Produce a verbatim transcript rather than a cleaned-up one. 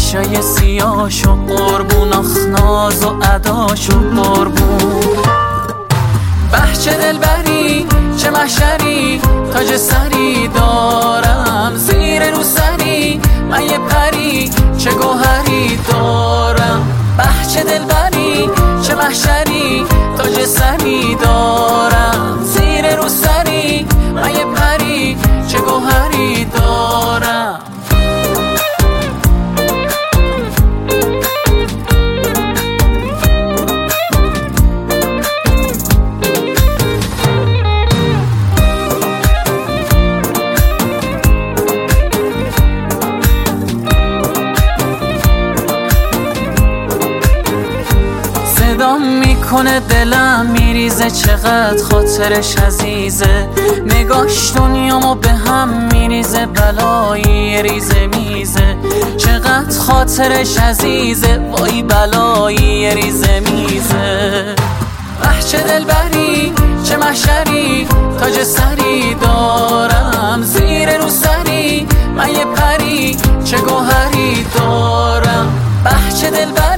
چشای سیاهشو قربون، آخ ناز و اداشو قربون. به چه دلبری چه محشری، تاج سری دارم زیر رو سری، من یه پری چه گوهری دارم. به چه دلبری چه محشری، تاج سری دارم زیر رو سری، من یه پری چه گوهری دارم. صدام میکنه دلم میریزه، چقدر خاطرش عزیزه، نگاش دنیامو به هم میریزه، بلایی ریزه میزه. چقدر خاطرش عزیزه، وای بلایی ریزه میزه. به چه دلبری چه محشری، تاج سری دارم زیر رو سری، من یه پری چه گوهری دارم. به چه دلبری